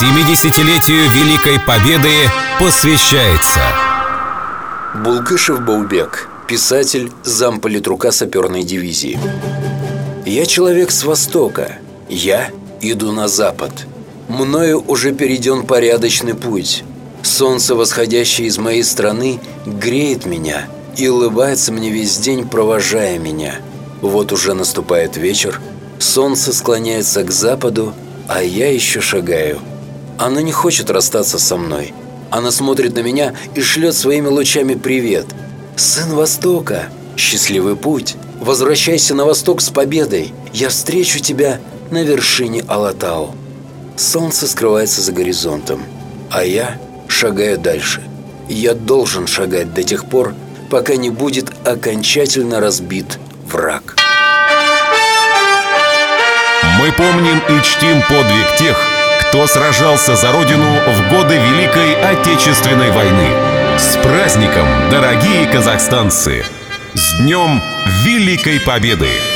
70-летию Великой Победы посвящается Булкышев Баубек, писатель, замполитрука саперной дивизии. Я человек с востока, я иду на запад. Мною уже перейден порядочный путь. Солнце, восходящее из моей страны, греет меня и улыбается мне весь день, провожая меня. Вот уже наступает вечер, солнце склоняется к западу, а я еще шагаю. Оно не хочет расстаться со мной. Она смотрит на меня и шлет своими лучами привет. «Сын Востока, счастливый путь! Возвращайся на восток с победой! Я встречу тебя на вершине Алатау!» Солнце скрывается за горизонтом, а я шагаю дальше. Я должен шагать до тех пор, пока не будет окончательно разбит враг. Мы помним и чтим подвиг тех, кто сражался за Родину в годы Великой Отечественной войны. С праздником, дорогие казахстанцы! С Днем Великой Победы!